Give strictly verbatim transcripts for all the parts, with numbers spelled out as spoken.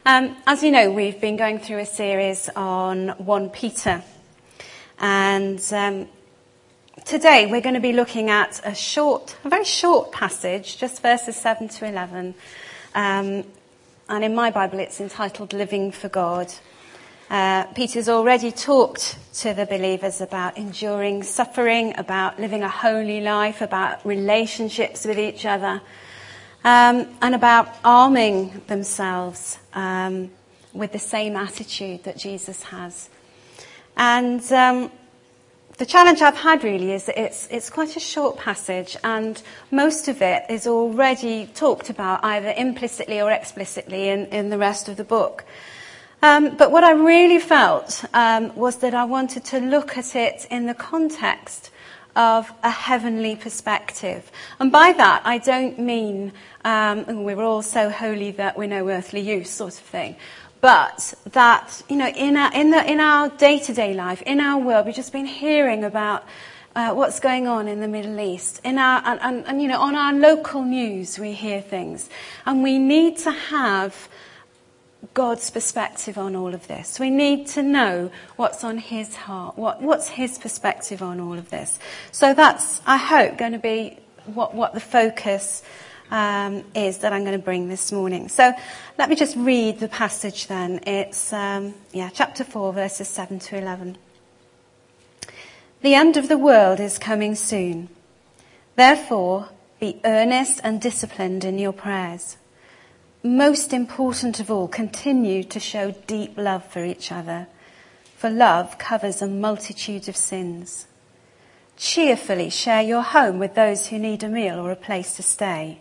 Um, as you know, we've been going through a series on First Peter. And um, today we're going to be looking at a short, a very short passage, just verses seven to eleven. Um, and in my Bible it's entitled Living for God. Uh, Peter's already talked to the believers about enduring suffering, about living a holy life, about relationships with each other. Um, and about arming themselves um, with the same attitude that Jesus has. And um, the challenge I've had really is that it's, it's quite a short passage, and most of it is already talked about either implicitly or explicitly in, in the rest of the book. Um, but what I really felt um, was that I wanted to look at it in the context of a heavenly perspective. And by that, I don't mean um, we're all so holy that we're no earthly use sort of thing. But that, you know, in our, in the, in our day-to-day life, in our world, we've just been hearing about uh, what's going on in the Middle East. In our, and, and, and, you know, on our local news, we hear things. And we need to have God's perspective on all of this. We need to know what's on his heart, what, what's his perspective on all of this. So that's, I hope, going to be what, what the focus um, is that I'm going to bring this morning. So let me just read the passage then. It's, um, yeah, chapter four, verses seven to eleven. The end of the world is coming soon. Therefore, be earnest and disciplined in your prayers. Most important of all, continue to show deep love for each other, for love covers a multitude of sins. Cheerfully share your home with those who need a meal or a place to stay.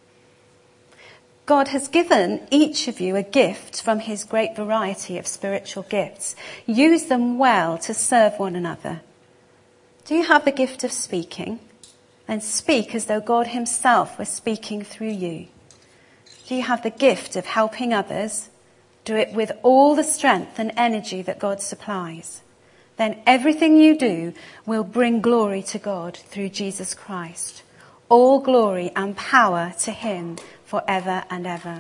God has given each of you a gift from his great variety of spiritual gifts. Use them well to serve one another. Do you have the gift of speaking? Then speak as though God himself was speaking through you. Do you have the gift of helping others? Do it with all the strength and energy that God supplies. Then everything you do will bring glory to God through Jesus Christ. All glory and power to him forever and ever.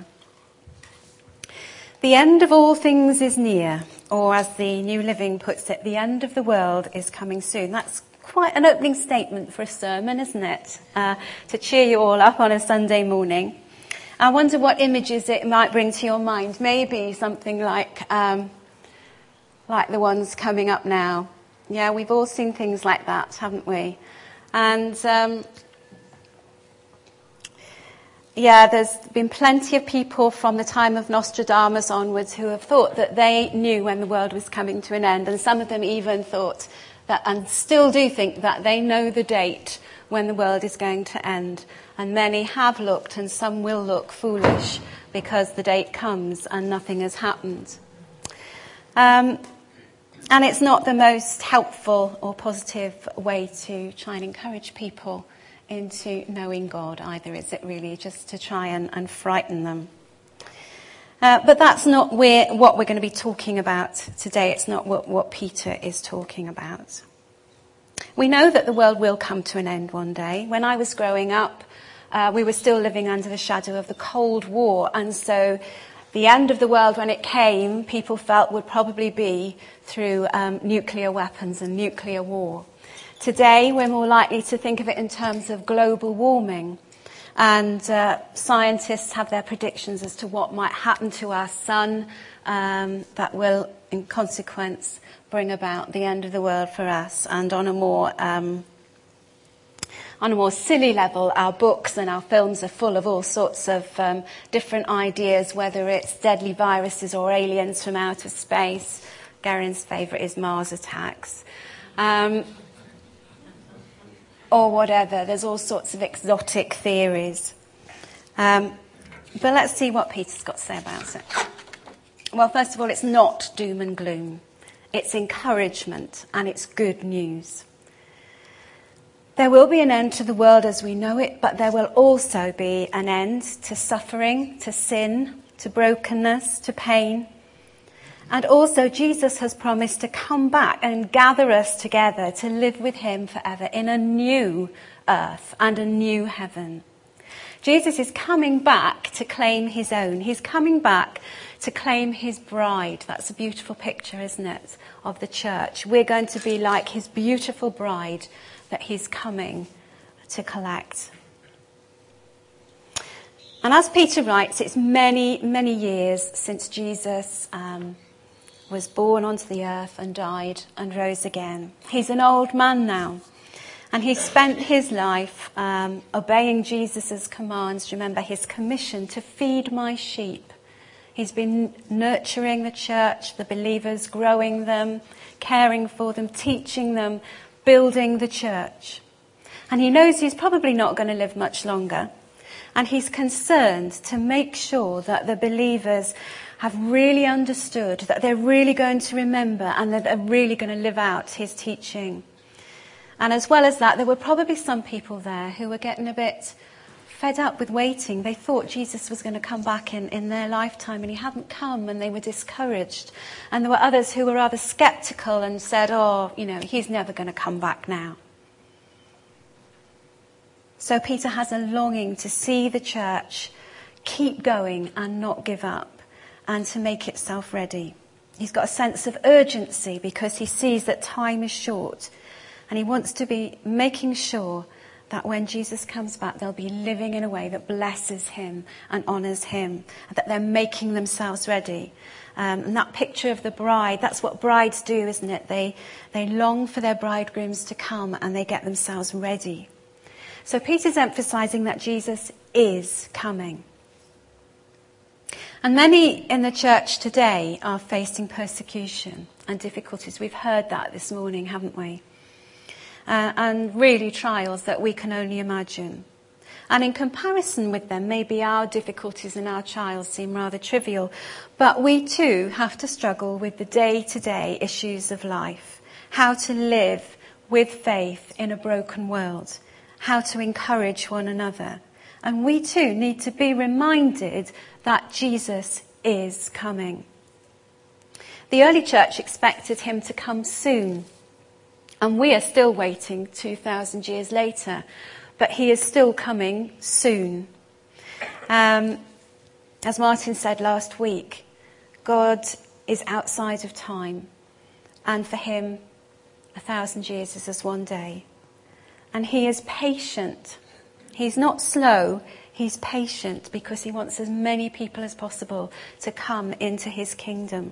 The end of all things is near, or as the New Living puts it, the end of the world is coming soon. That's quite an opening statement for a sermon, isn't it? Uh, to cheer you all up on a Sunday morning. I wonder what images it might bring to your mind. Maybe something like um, like the ones coming up now. Yeah, we've all seen things like that, haven't we? And um, yeah, there's been plenty of people from the time of Nostradamus onwards who have thought that they knew when the world was coming to an end. And some of them even thought that, and still do think that they know the date when the world is going to end. And many have looked, and some will look foolish because the date comes and nothing has happened. Um, and it's not the most helpful or positive way to try and encourage people into knowing God either, is it really? Just to try and, and frighten them. Uh, but that's not where, what we're going to be talking about today. It's not what, what Peter is talking about. We know that the world will come to an end one day. When I was growing up, uh, we were still living under the shadow of the Cold War. And so the end of the world, when it came, people felt would probably be through um, nuclear weapons and nuclear war. Today, we're more likely to think of it in terms of global warming. And uh, scientists have their predictions as to what might happen to our sun um, that will, in consequence, bring about the end of the world for us. And on a more um, on a more silly level, our books and our films are full of all sorts of um, different ideas, whether it's deadly viruses or aliens from outer space. Garen's favourite is Mars attacks. Um, or whatever. There's all sorts of exotic theories. Um, but let's see what Peter's got to say about it. Well, first of all, it's not doom and gloom. It's encouragement, and it's good news. There will be an end to the world as we know it, but there will also be an end to suffering, to sin, to brokenness, to pain. And also Jesus has promised to come back and gather us together to live with him forever in a new earth and a new heaven. Jesus is coming back to claim his own. He's coming back to claim his bride. That's a beautiful picture, isn't it, of the church. We're going to be like his beautiful bride that he's coming to collect. And as Peter writes, it's many, many years since Jesus um, was born onto the earth and died and rose again. He's an old man now. And he spent his life um, obeying Jesus' commands. Remember his commission to feed my sheep. He's been nurturing the church, the believers, growing them, caring for them, teaching them, building the church. And he knows he's probably not going to live much longer. And he's concerned to make sure that the believers have really understood, that they're really going to remember and that they're really going to live out his teaching. And as well as that, there were probably some people there who were getting a bit fed up with waiting. They thought Jesus was going to come back in, in their lifetime, and he hadn't come, and they were discouraged. And there were others who were rather sceptical and said, oh, you know, he's never going to come back now. So Peter has a longing to see the church keep going and not give up, and to make itself ready. He's got a sense of urgency because he sees that time is short. And he wants to be making sure that when Jesus comes back, they'll be living in a way that blesses him and honours him, and that they're making themselves ready. Um, and that picture of the bride, that's what brides do, isn't it? They, they long for their bridegrooms to come and they get themselves ready. So Peter's emphasising that Jesus is coming. And many in the church today are facing persecution and difficulties. We've heard that this morning, haven't we? Uh, and really trials that we can only imagine. And in comparison with them, maybe our difficulties and our trials seem rather trivial, but we too have to struggle with the day-to-day issues of life, how to live with faith in a broken world, how to encourage one another. And we too need to be reminded that Jesus is coming. The early church expected him to come soon. And we are still waiting two thousand years later, but he is still coming soon. Um, as Martin said last week, God is outside of time, and for him, a thousand years is as one day. And he is patient. He's not slow, he's patient because he wants as many people as possible to come into his kingdom.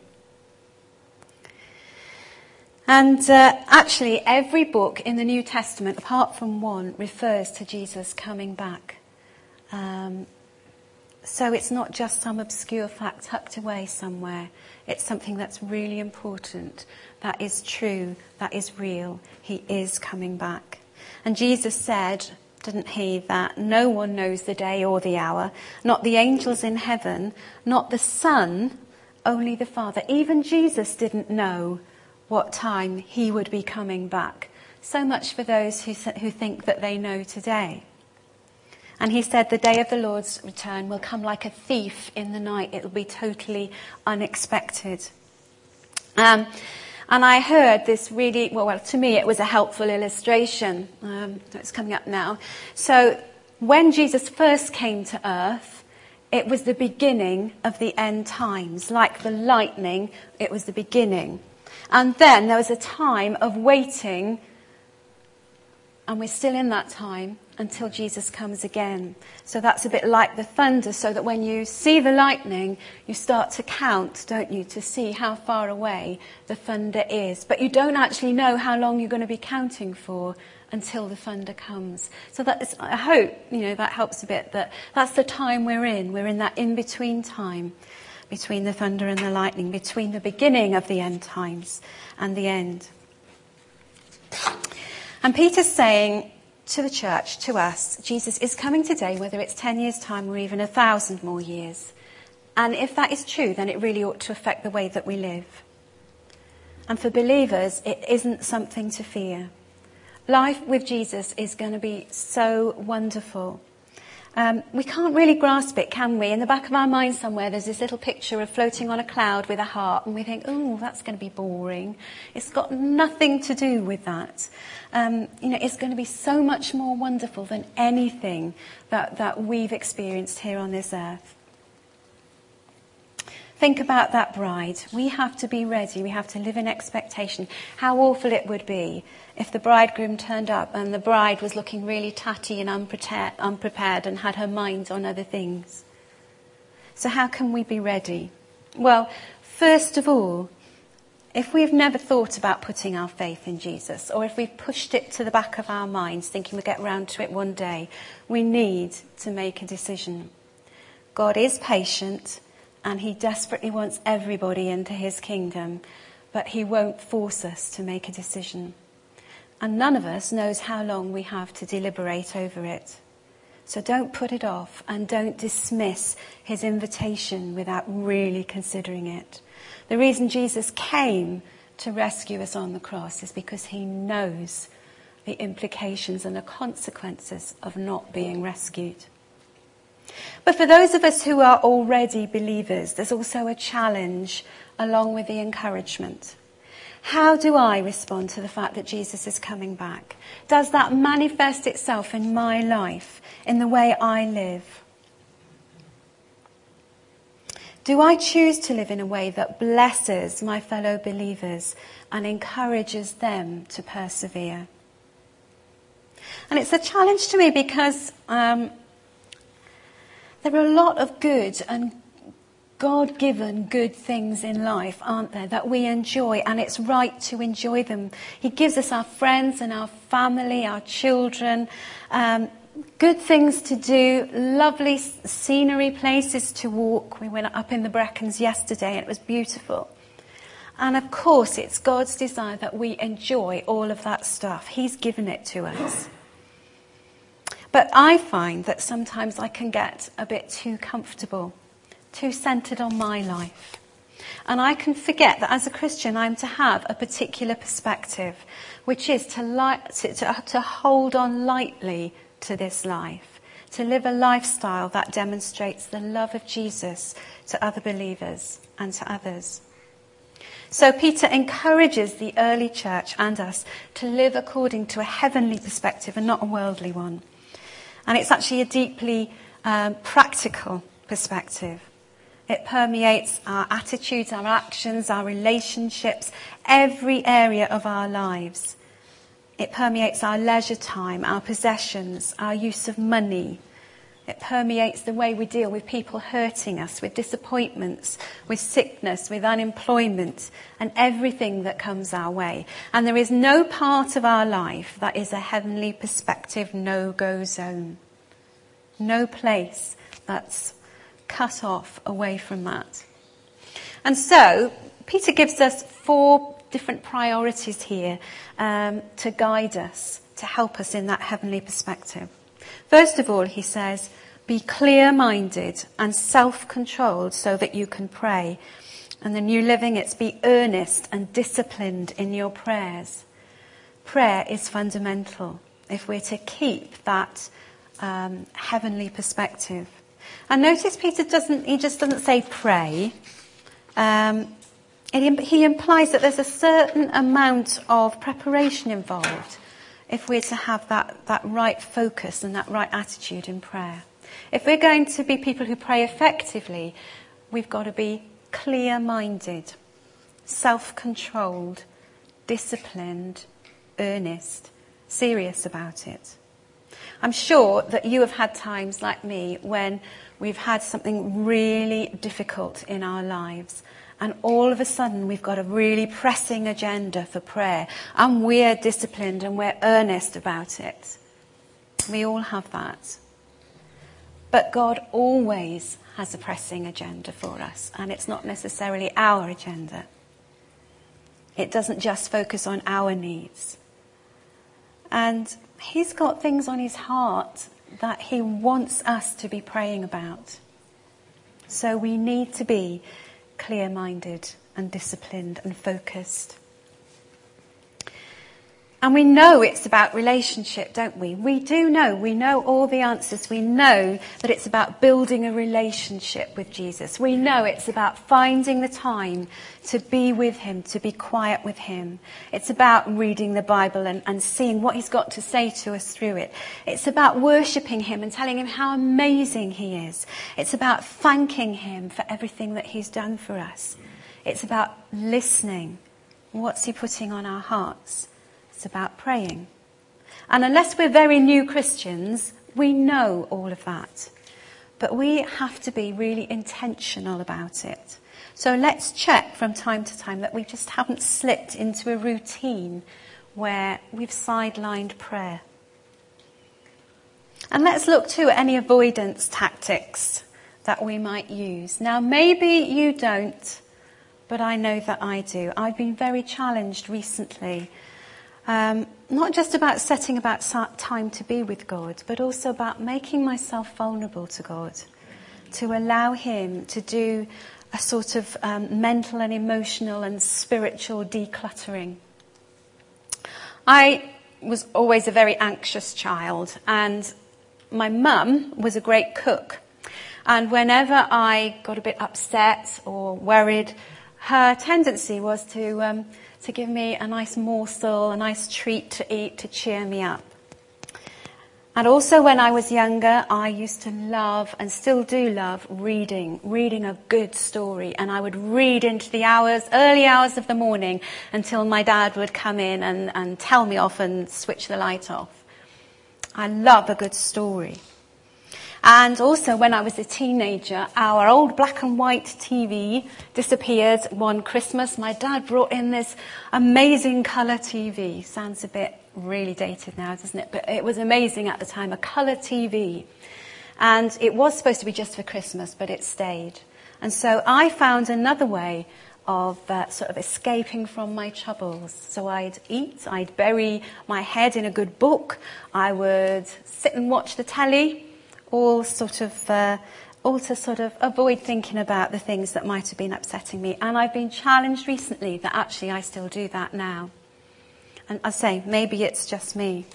And uh, actually, every book in the New Testament, apart from one, refers to Jesus coming back. Um, so it's not just some obscure fact tucked away somewhere. It's something that's really important, that is true, that is real. He is coming back. And Jesus said, didn't he, that no one knows the day or the hour, not the angels in heaven, not the Son, only the Father. Even Jesus didn't know what time he would be coming back. So much for those who, who think that they know today. And he said the day of the Lord's return will come like a thief in the night. It will be totally unexpected. Um, and I heard this really, well, well, to me it was a helpful illustration. Um, it's coming up now. So when Jesus first came to earth, it was the beginning of the end times. Like the lightning, it was the beginning. And then there was a time of waiting, and we're still in that time until Jesus comes again. So that's a bit like the thunder, so that when you see the lightning, you start to count, don't you, to see how far away the thunder is. But you don't actually know how long you're going to be counting for until the thunder comes. So that is, I hope, you know, that helps a bit, that that's the time we're in. We're in that in-between time, between the thunder and the lightning, between the beginning of the end times and the end. And Peter's saying to the church, to us, Jesus is coming today, whether it's ten years' time or even a thousand more years. And if that is true, then it really ought to affect the way that we live. And for believers, it isn't something to fear. Life with Jesus is going to be so wonderful. Um, we can't really grasp it, can we? In the back of our mind somewhere, there's this little picture of floating on a cloud with a heart, and we think, oh, that's going to be boring. It's got nothing to do with that. Um, you know, it's going to be so much more wonderful than anything that, that we've experienced here on this earth. Think about that bride. We have to be ready. We have to live in expectation. How awful it would be if the bridegroom turned up and the bride was looking really tatty and unprepared, unprepared and had her mind on other things. So how can we be ready? Well, first of all, if we've never thought about putting our faith in Jesus, or if we've pushed it to the back of our minds thinking we'll get round to it one day, we need to make a decision. God is patient, and he desperately wants everybody into his kingdom, but he won't force us to make a decision. And none of us knows how long we have to deliberate over it. So don't put it off, and don't dismiss his invitation without really considering it. The reason Jesus came to rescue us on the cross is because he knows the implications and the consequences of not being rescued. But for those of us who are already believers, there's also a challenge along with the encouragement. How do I respond to the fact that Jesus is coming back? Does that manifest itself in my life, in the way I live? Do I choose to live in a way that blesses my fellow believers and encourages them to persevere? And it's a challenge to me because um, there are a lot of good and God-given good things in life, aren't there, that we enjoy, and it's right to enjoy them. He gives us our friends and our family, our children, um, good things to do, lovely scenery, places to walk. We went up in the Brecons yesterday and it was beautiful. And of course, it's God's desire that we enjoy all of that stuff. He's given it to us. But I find that sometimes I can get a bit too comfortable, too centred on my life. And I can forget that as a Christian I'm to have a particular perspective, which is to, li- to, to, to hold on lightly to this life, to live a lifestyle that demonstrates the love of Jesus to other believers and to others. So Peter encourages the early church and us to live according to a heavenly perspective and not a worldly one. And it's actually a deeply um, practical perspective. It permeates our attitudes, our actions, our relationships, every area of our lives. It permeates our leisure time, our possessions, our use of money. It permeates the way we deal with people hurting us, with disappointments, with sickness, with unemployment, and everything that comes our way. And there is no part of our life that is a heavenly perspective no-go zone. No place that's cut off away from that. And so, Peter gives us four different priorities here um, to guide us, to help us in that heavenly perspective. First of all, he says, be clear-minded and self-controlled so that you can pray. And the New Living, it's be earnest and disciplined in your prayers. Prayer is fundamental if we're to keep that um, heavenly perspective. And notice Peter doesn't, he just doesn't say pray. Um, it, he implies that there's a certain amount of preparation involved if we're to have that, that right focus and that right attitude in prayer. If we're going to be people who pray effectively, we've got to be clear-minded, self-controlled, disciplined, earnest, serious about it. I'm sure that you have had times like me when we've had something really difficult in our lives, and all of a sudden we've got a really pressing agenda for prayer, and we're disciplined and we're earnest about it. We all have that. But God always has a pressing agenda for us, and it's not necessarily our agenda. It doesn't just focus on our needs. And he's got things on his heart that he wants us to be praying about. So we need to be clear-minded and disciplined and focused. And we know it's about relationship, don't we? We do know. We know all the answers. We know that it's about building a relationship with Jesus. We know it's about finding the time to be with him, to be quiet with him. It's about reading the Bible and, and seeing what he's got to say to us through it. It's about worshipping him and telling him how amazing he is. It's about thanking him for everything that he's done for us. It's about listening. What's he putting on our hearts? It's about praying. And unless we're very new Christians, we know all of that. But we have to be really intentional about it. So let's check from time to time that we just haven't slipped into a routine where we've sidelined prayer. And let's look too at any avoidance tactics that we might use. Now, maybe you don't, but I know that I do. I've been very challenged recently. Um, not just about setting about time to be with God, but also about making myself vulnerable to God, to allow him to do a sort of um, mental and emotional and spiritual decluttering. I was always a very anxious child, and my mum was a great cook. And whenever I got a bit upset or worried, her tendency was to um, to give me a nice morsel, a nice treat to eat to cheer me up. And also when I was younger, I used to love, and still do love, reading, reading a good story. And I would read into the hours, early hours of the morning until my dad would come in and, and tell me off and switch the light off. I love a good story. And also when I was a teenager, our old black and white T V disappeared one Christmas. My dad brought in this amazing colour T V. Sounds a bit really dated now, doesn't it? But it was amazing at the time, a colour T V. And it was supposed to be just for Christmas, but it stayed. And so I found another way of uh, sort of escaping from my troubles. So I'd eat, I'd bury my head in a good book, I would sit and watch the telly, all sort of, uh, all to sort of avoid thinking about the things that might have been upsetting me. And I've been challenged recently that actually I still do that now. And I say, maybe it's just me.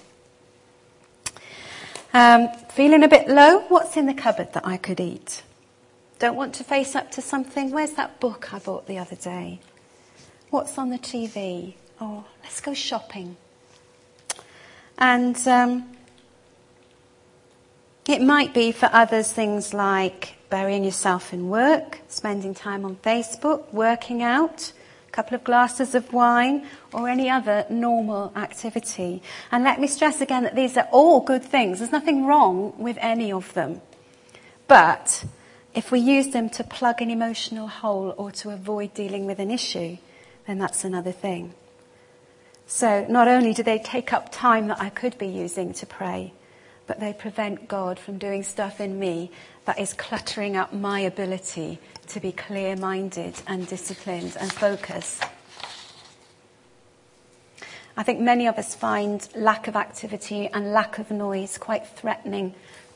Um, feeling a bit low? What's in the cupboard that I could eat? Don't want to face up to something? Where's that book I bought the other day? What's on the T V? Oh, let's go shopping. And um, it might be for others things like burying yourself in work, spending time on Facebook, working out, a couple of glasses of wine, or any other normal activity. And let me stress again that these are all good things. There's nothing wrong with any of them. But if we use them to plug an emotional hole or to avoid dealing with an issue, then that's another thing. So not only do they take up time that I could be using to pray, but they prevent God from doing stuff in me that is cluttering up my ability to be clear-minded and disciplined and focused. I think many of us find lack of activity and lack of noise quite threatening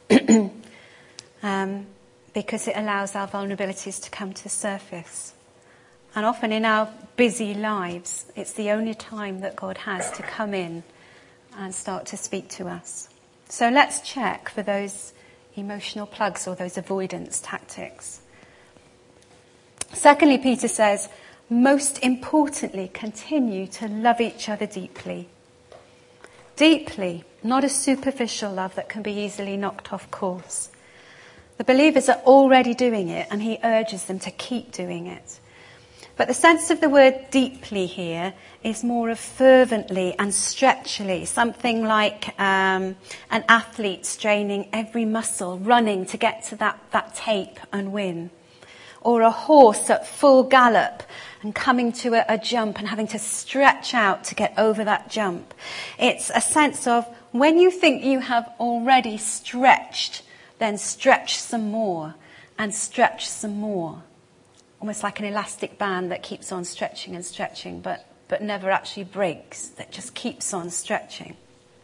um, because it allows our vulnerabilities to come to the surface. And often in our busy lives, it's the only time that God has to come in and start to speak to us. So let's check for those emotional plugs or those avoidance tactics. Secondly, Peter says, most importantly, continue to love each other deeply. Deeply, not a superficial love that can be easily knocked off course. The believers are already doing it, and he urges them to keep doing it. But the sense of the word deeply here is more of fervently and stretchily, something like um, an athlete straining every muscle, running to get to that, that tape and win. Or a horse at full gallop and coming to a, a jump and having to stretch out to get over that jump. It's a sense of when you think you have already stretched, then stretch some more and stretch some more. Almost like an elastic band that keeps on stretching and stretching, but, but never actually breaks, that just keeps on stretching.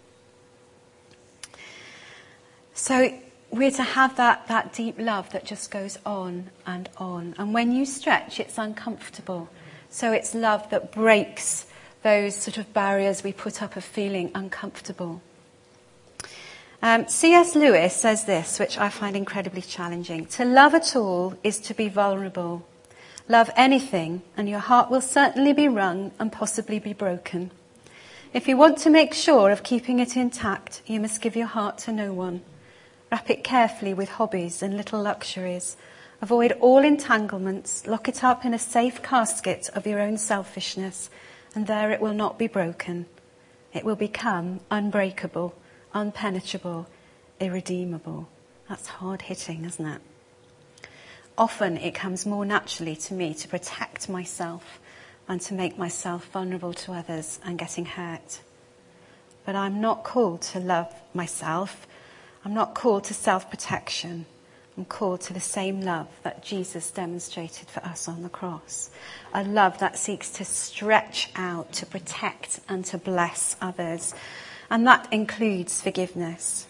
So we're to have that, that deep love that just goes on and on. And when you stretch, it's uncomfortable. So it's love that breaks those sort of barriers we put up of feeling uncomfortable. Um, C S Lewis says this, which I find incredibly challenging. To love at all is to be vulnerable. Love anything, and your heart will certainly be wrung and possibly be broken. If you want to make sure of keeping it intact, you must give your heart to no one. Wrap it carefully with hobbies and little luxuries. Avoid all entanglements. Lock it up in a safe casket of your own selfishness, and there it will not be broken. It will become unbreakable, unpenetrable, irredeemable. That's hard-hitting, isn't it? Often it comes more naturally to me to protect myself and to make myself vulnerable to others and getting hurt. But I'm not called to love myself. I'm not called to self-protection. I'm called to the same love that Jesus demonstrated for us on the cross. A love that seeks to stretch out, to protect and to bless others. And that includes forgiveness.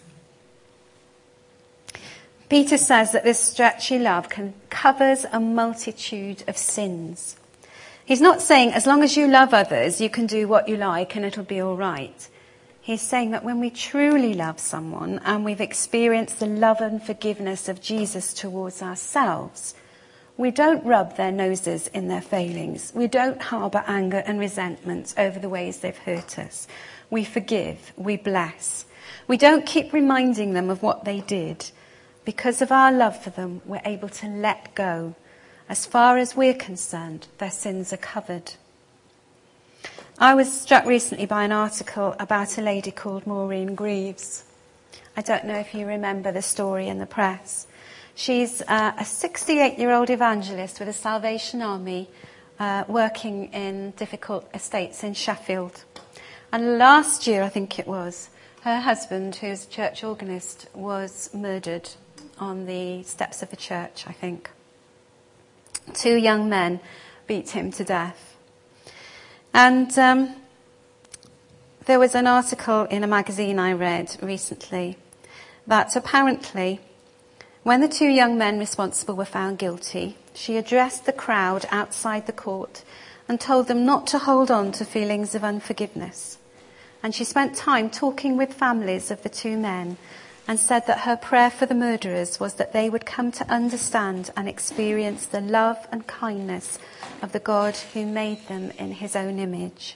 Peter says that this stretchy love can, covers a multitude of sins. He's not saying as long as you love others, you can do what you like and it'll be all right. He's saying that when we truly love someone and we've experienced the love and forgiveness of Jesus towards ourselves, we don't rub their noses in their failings. We don't harbour anger and resentment over the ways they've hurt us. We forgive, we bless. We don't keep reminding them of what they did. Because of our love for them, we're able to let go. As far as we're concerned, their sins are covered. I was struck recently by an article about a lady called Maureen Greaves. I don't know if you remember the story in the press. She's uh, a sixty-eight-year-old evangelist with the Salvation Army uh, working in difficult estates in Sheffield. And last year, I think it was, her husband, who's a church organist, was murdered on the steps of a church, I think. Two young men beat him to death. And um, there was an article in a magazine I read recently that apparently when the two young men responsible were found guilty, she addressed the crowd outside the court and told them not to hold on to feelings of unforgiveness. And she spent time talking with families of the two men and said that her prayer for the murderers was that they would come to understand and experience the love and kindness of the God who made them in his own image.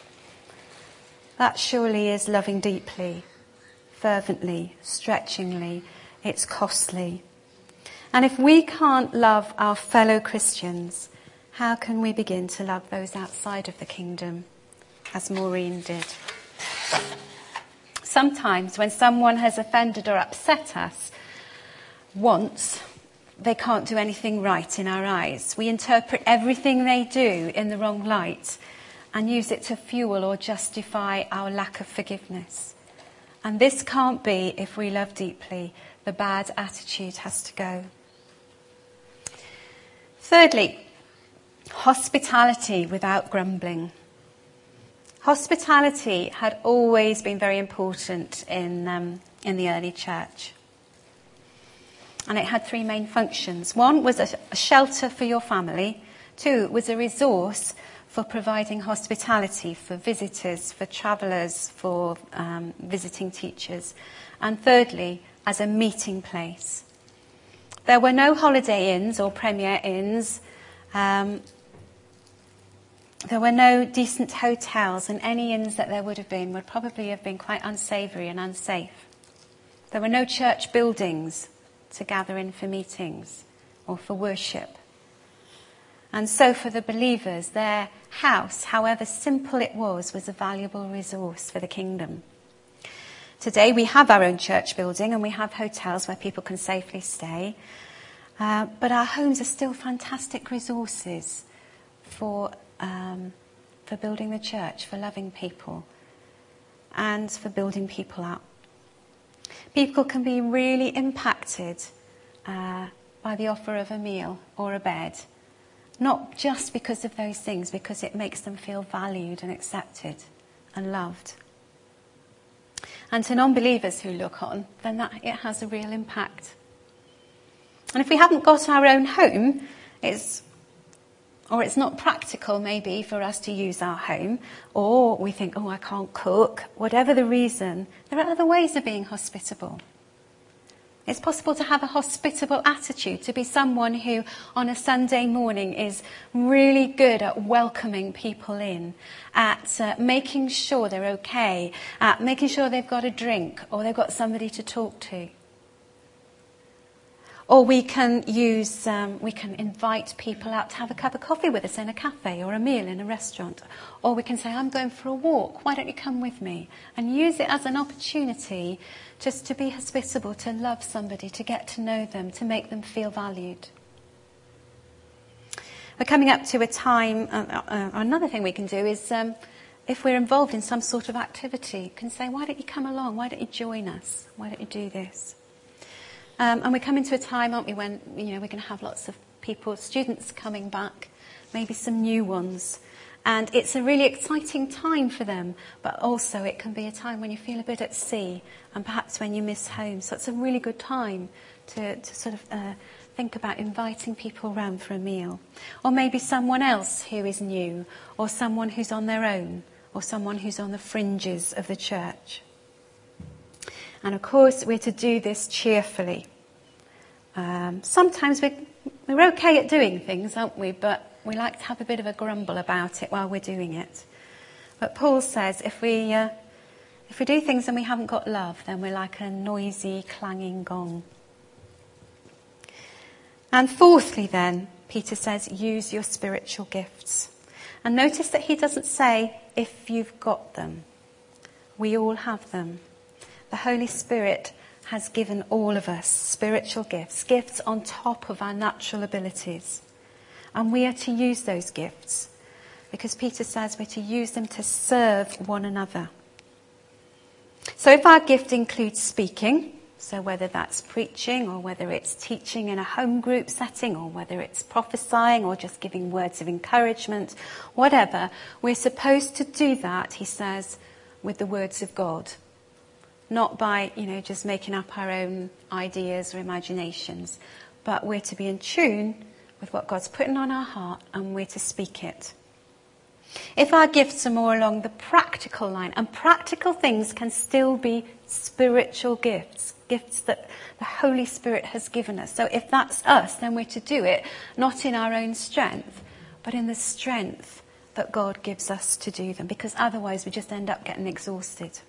That surely is loving deeply, fervently, stretchingly. It's costly. And if we can't love our fellow Christians, how can we begin to love those outside of the kingdom, as Maureen did? Sometimes when someone has offended or upset us once, they can't do anything right in our eyes. We interpret everything they do in the wrong light and use it to fuel or justify our lack of forgiveness. And this can't be if we love deeply. The bad attitude has to go. Thirdly, hospitality without grumbling. Hospitality had always been very important in um, in the early church. And it had three main functions. One was a, a shelter for your family. Two was a resource for providing hospitality for visitors, for travellers, for um, visiting teachers. And thirdly, as a meeting place. There were no Holiday Inns or Premier Inns. Um, There were no decent hotels, and any inns that there would have been would probably have been quite unsavoury and unsafe. There were no church buildings to gather in for meetings or for worship. And so for the believers, their house, however simple it was, was a valuable resource for the kingdom. Today we have our own church building and we have hotels where people can safely stay. Uh, but our homes are still fantastic resources for Um, for building the church, for loving people, and for building people up. People can be really impacted uh, by the offer of a meal or a bed, not just because of those things, because it makes them feel valued and accepted and loved. And to non-believers who look on, then that it has a real impact. And if we haven't got our own home, it's or it's not practical maybe for us to use our home, or we think, oh, I can't cook, whatever the reason, there are other ways of being hospitable. It's possible to have a hospitable attitude, to be someone who on a Sunday morning is really good at welcoming people in, at uh, making sure they're okay, at making sure they've got a drink or they've got somebody to talk to. Or we can use, um, we can invite people out to have a cup of coffee with us in a cafe or a meal in a restaurant. Or we can say, I'm going for a walk, why don't you come with me? And use it as an opportunity just to be hospitable, to love somebody, to get to know them, to make them feel valued. We're coming up to a time, uh, uh, another thing we can do is, um, if we're involved in some sort of activity, you can say, why don't you come along? Why don't you join us? Why don't you do this? Um, and we're coming to a time, aren't we, when, you know, we're going to have lots of people, students coming back, maybe some new ones. And it's a really exciting time for them, but also it can be a time when you feel a bit at sea and perhaps when you miss home. So it's a really good time to, to sort of uh, think about inviting people round for a meal. Or maybe someone else who is new, or someone who's on their own, or someone who's on the fringes of the church. And of course, we're to do this cheerfully. Um, sometimes we're, we're okay at doing things, aren't we? But we like to have a bit of a grumble about it while we're doing it. But Paul says if we, uh, if we do things and we haven't got love, then we're like a noisy, clanging gong. And fourthly then, Peter says, use your spiritual gifts. And notice that he doesn't say, if you've got them. We all have them. The Holy Spirit has given all of us spiritual gifts, gifts on top of our natural abilities. And we are to use those gifts because Peter says we're to use them to serve one another. So if our gift includes speaking, so whether that's preaching or whether it's teaching in a home group setting or whether it's prophesying or just giving words of encouragement, whatever, we're supposed to do that, he says, with the words of God. Not by, you know, just making up our own ideas or imaginations, but we're to be in tune with what God's putting on our heart and we're to speak it. If our gifts are more along the practical line, and practical things can still be spiritual gifts, gifts that the Holy Spirit has given us. So if that's us, then we're to do it, not in our own strength, but in the strength that God gives us to do them, because otherwise we just end up getting exhausted.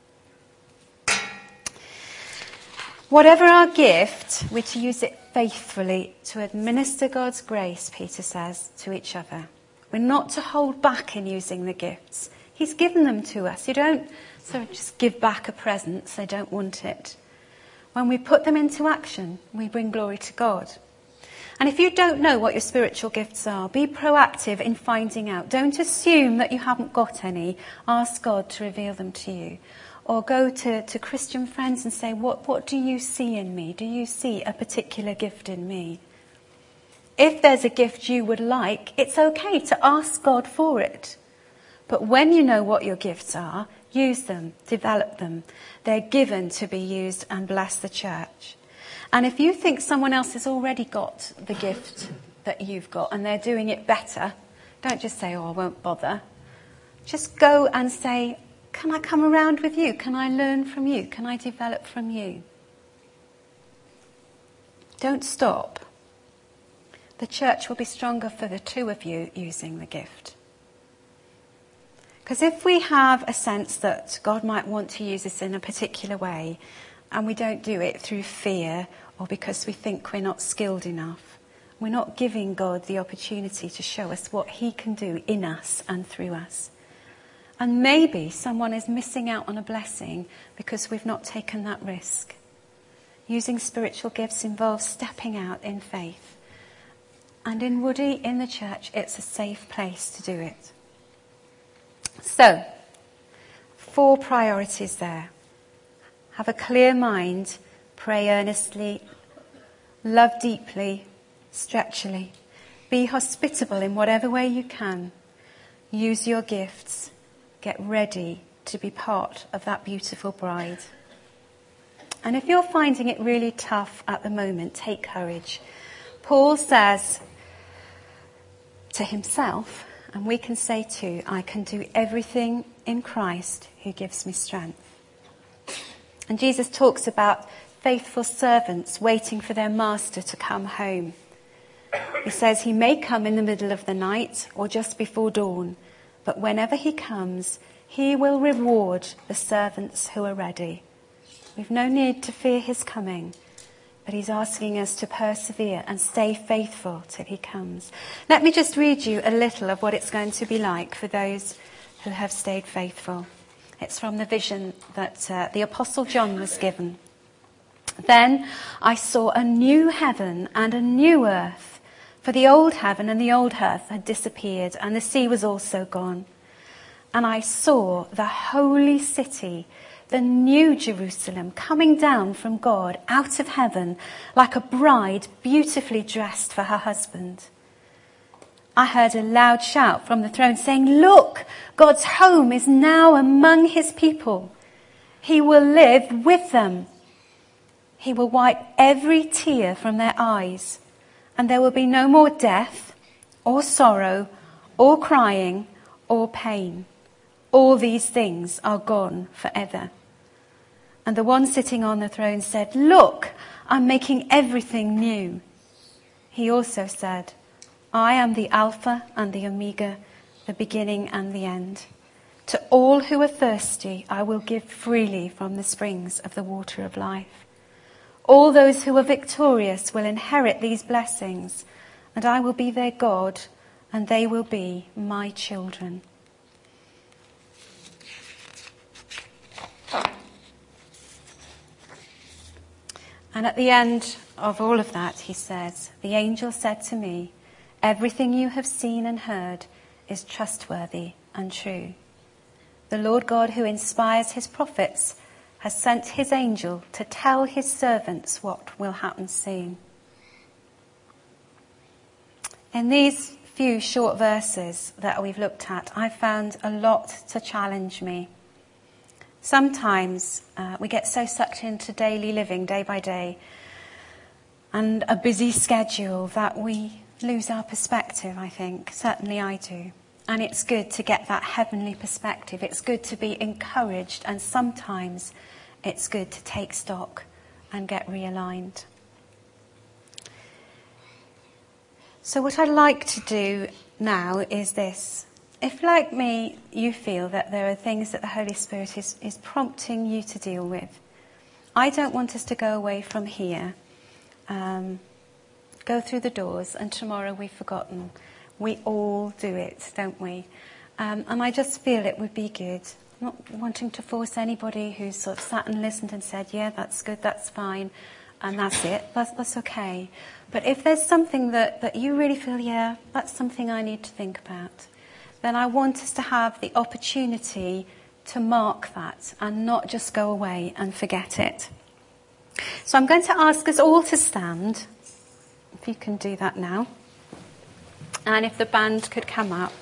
Whatever our gift, we're to use it faithfully to administer God's grace, Peter says, to each other. We're not to hold back in using the gifts. He's given them to us. You don't sort of just give back a present, so they don't want it. When we put them into action, we bring glory to God. And if you don't know what your spiritual gifts are, be proactive in finding out. Don't assume that you haven't got any. Ask God to reveal them to you. Or go to, to Christian friends and say, what, what do you see in me? Do you see a particular gift in me? If there's a gift you would like, it's okay to ask God for it. But when you know what your gifts are, use them, develop them. They're given to be used and bless the church. And if you think someone else has already got the gift that you've got and they're doing it better, don't just say, oh, I won't bother. Just go and say, can I come around with you? Can I learn from you? Can I develop from you? Don't stop. The church will be stronger for the two of you using the gift. Because if we have a sense that God might want to use us in a particular way, and we don't do it through fear or because we think we're not skilled enough, we're not giving God the opportunity to show us what he can do in us and through us. And maybe someone is missing out on a blessing because we've not taken that risk. Using spiritual gifts involves stepping out in faith. And in Woody, in the church, it's a safe place to do it. So, four priorities there. Have a clear mind, pray earnestly, love deeply, stretchily. Be hospitable in whatever way you can. Use your gifts. Get ready to be part of that beautiful bride. And if you're finding it really tough at the moment, take courage. Paul says to himself, and we can say too, I can do everything in Christ who gives me strength. And Jesus talks about faithful servants waiting for their master to come home. He says he may come in the middle of the night or just before dawn, but whenever he comes, he will reward the servants who are ready. We've no need to fear his coming, but he's asking us to persevere and stay faithful till he comes. Let me just read you a little of what it's going to be like for those who have stayed faithful. It's from the vision that uh, the Apostle John was given. Then I saw a new heaven and a new earth, for the old heaven and the old earth had disappeared, and the sea was also gone. And I saw the holy city, the new Jerusalem, coming down from God out of heaven like a bride beautifully dressed for her husband. I heard a loud shout from the throne saying, "Look, God's home is now among his people. He will live with them. He will wipe every tear from their eyes, and there will be no more death or sorrow or crying or pain. All these things are gone forever." And the one sitting on the throne said, "Look, I'm making everything new." He also said, "I am the Alpha and the Omega, the beginning and the end. To all who are thirsty, I will give freely from the springs of the water of life. All those who are victorious will inherit these blessings, and I will be their God, and they will be my children." And at the end of all of that, he says, "The angel said to me, 'Everything you have seen and heard is trustworthy and true. The Lord God who inspires his prophets has sent his angel to tell his servants what will happen soon.'" In these few short verses that we've looked at, I found a lot to challenge me. Sometimes uh, we get so sucked into daily living, day by day, and a busy schedule that we lose our perspective, I think. Certainly I do. And it's good to get that heavenly perspective. It's good to be encouraged, and sometimes it's good to take stock and get realigned. So what I'd like to do now is this. If, like me, you feel that there are things that the Holy Spirit is, is prompting you to deal with, I don't want us to go away from here, um, go through the doors, and tomorrow we've forgotten. We all do it, don't we? Um, and I just feel it would be good, not wanting to force anybody who's sort of sat and listened and said, yeah, that's good, that's fine, and that's it, that's, that's okay. But if there's something that, that you really feel, yeah, that's something I need to think about, then I want us to have the opportunity to mark that and not just go away and forget it. So I'm going to ask us all to stand, if you can do that now. And if the band could come up.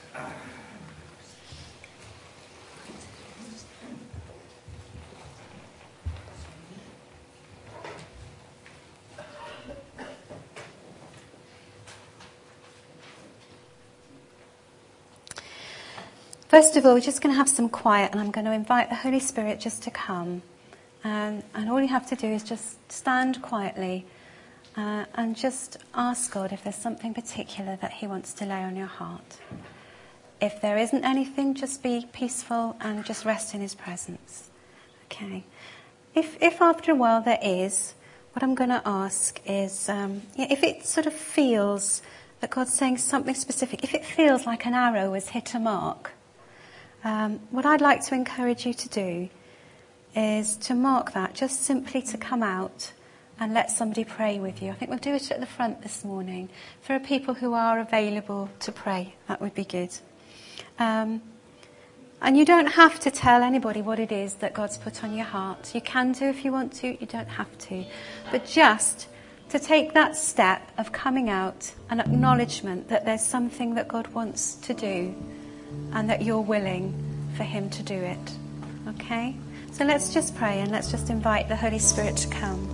First of all, we're just going to have some quiet, and I'm going to invite the Holy Spirit just to come. Um, and all you have to do is just stand quietly uh, and just ask God if there's something particular that he wants to lay on your heart. If there isn't anything, just be peaceful and just rest in his presence. Okay. If, if after a while there is, what I'm going to ask is, um, yeah, if it sort of feels that God's saying something specific, if it feels like an arrow has hit a mark, Um, what I'd like to encourage you to do is to mark that, just simply to come out and let somebody pray with you. I think we'll do it at the front this morning. If there are people who are available to pray, that would be good. Um, and you don't have to tell anybody what it is that God's put on your heart. You can do if you want to, you don't have to. But just to take that step of coming out, an acknowledgement that there's something that God wants to do, and that you're willing for him to do it. Okay? So let's just pray, and let's just invite the Holy Spirit to come.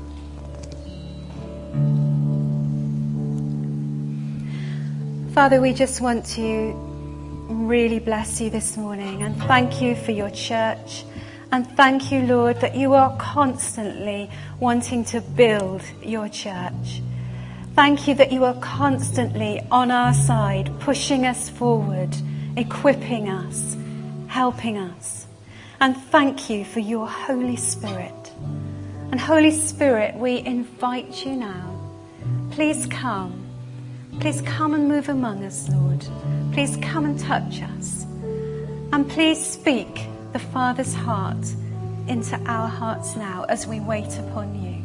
Father, we just want to really bless you this morning and thank you for your church. And thank you, Lord, that you are constantly wanting to build your church. Thank you that you are constantly on our side, pushing us forward, equipping us, helping us. And thank you for your Holy Spirit. And Holy Spirit, we invite you now. Please come. Please come and move among us, Lord. Please come and touch us. And please speak the Father's heart into our hearts now as we wait upon you.